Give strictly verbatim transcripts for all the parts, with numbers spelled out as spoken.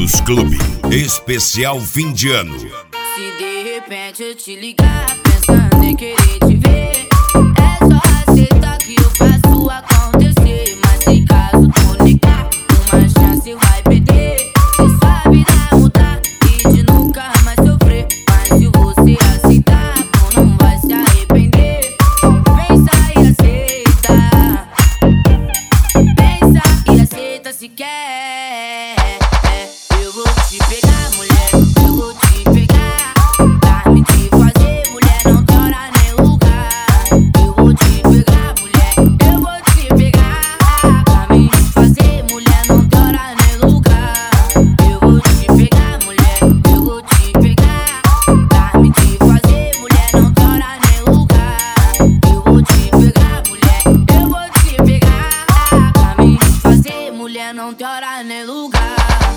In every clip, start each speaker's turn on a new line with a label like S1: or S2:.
S1: Variados Clube, especial fim de ano.
S2: Se de repente eu te ligar pensando em querer te ver, é só aceitar que eu faço acontecer. Mas se caso tu negar, uma chance vai perder. Se sua vida mudar e de nunca mais sofrer, mas se você aceitar, tu não vai se arrepender. Então pensa e aceita, pensa e aceita se quer. Eu vou te pegar, mulher, eu vou te pegar, pra me te fazer, mulher, não tem hora nem lugar. Eu vou te pegar, mulher, eu vou te pegar, pra me te fazer, mulher, não tem hora nem lugar. Eu vou te pegar, mulher, eu vou te pegar, pra me te fazer, mulher, não tem hora nem lugar. Eu vou te pegar, mulher, eu vou te pegar, pra me te fazer, mulher, não tem hora nem lugar.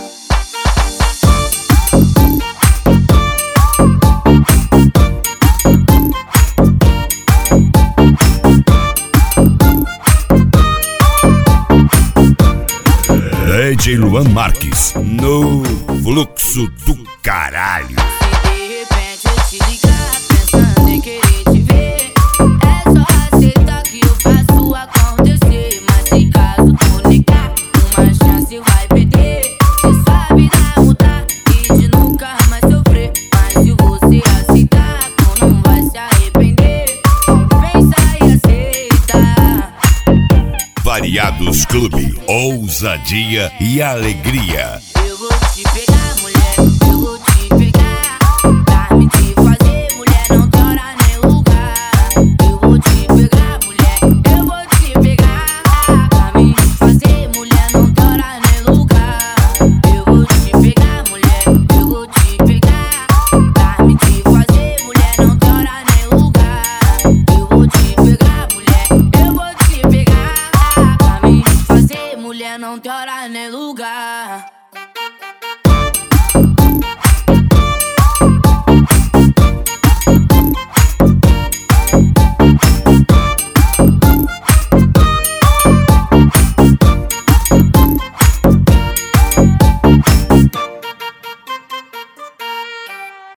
S1: D J Luan Marques, no fluxo do caralho.
S2: Se de repente eu te ligar pensando em querer te ver, é só aceitar que eu faço acontecer. Mas se caso tu negar, uma chance vai perder. Se sua vida mudar e de nunca mais sofrer, mas se você aceitar, tu não vai se arrepender. Então pensa e aceita.
S1: Variados Clube, ousadia e alegria.
S2: Eu vou te pegar, mulher, eu vou te pegar, pra me te fazer, mulher, não tem hora nem lugar. Eu vou te pegar, mulher, eu vou te pegar, pra me te fazer, mulher, não tem hora nem lugar. Eu vou te pegar, mulher, eu vou te pegar, pra me te fazer, mulher, não tem hora nem lugar. Eu vou te pegar, mulher, eu vou te pegar, pra me te fazer, mulher, não tem hora nem lugar.